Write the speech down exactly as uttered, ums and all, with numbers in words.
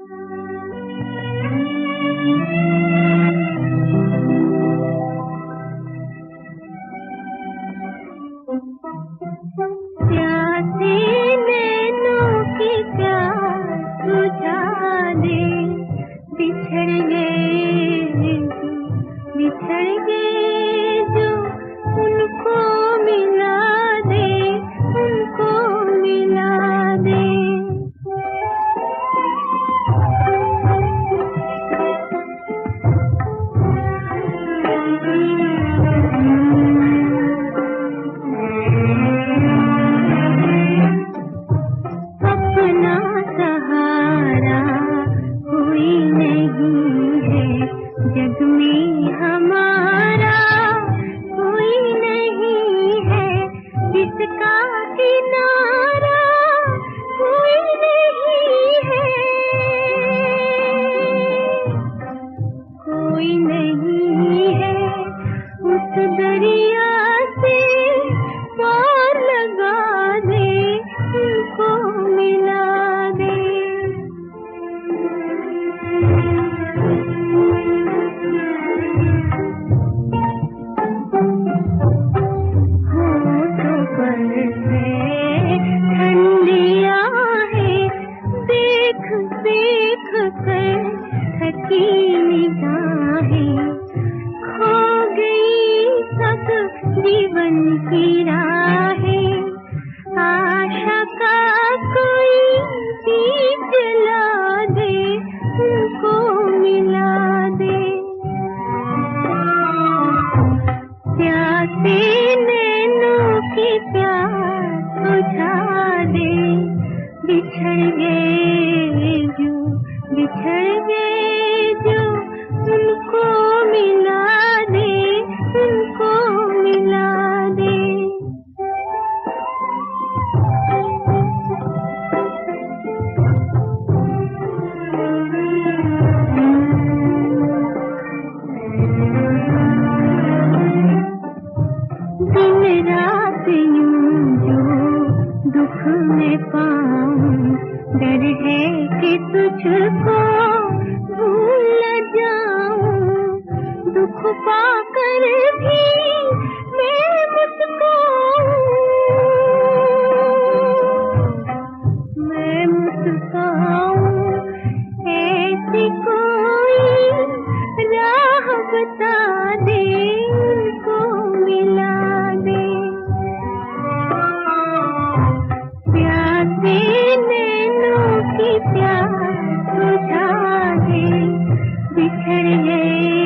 प्यासे नैनों की प्यास बुझा दे, बिछड़ गए बिछड़ गए जो उनको मिला दे, उनको मिला दे। अपना सहारा कोई नहीं है जग में, हमारा कोई नहीं है जिसका किनारा कोई नहीं है, कोई नहीं है। उस दरिया से पार लगा दे, उनको मिला दे। होठों पर है ठंडी आहें, देख देख कर थकी निगाहें, खो गई सब जीवन की राहें। आशा का कोई दीप जला दे, उनको मिला दे। प्यासे नैनों की प्यास बुझा दे, बिछड़ गए जो बिछड़ गए जो उनको मिला दे, उनको मिला दे। दिन रात यूं जो दुख में पाऊं, डर है कि तुझको भूल न जाऊं। दुख पाकर भी मैं मुस्कुराऊं, मैं मुस्कुराऊं। ऐसी कोई राह बता दे, उनको मिला दे। प्यासे नैनों की प्यास बुझा दे, बिछड़ गए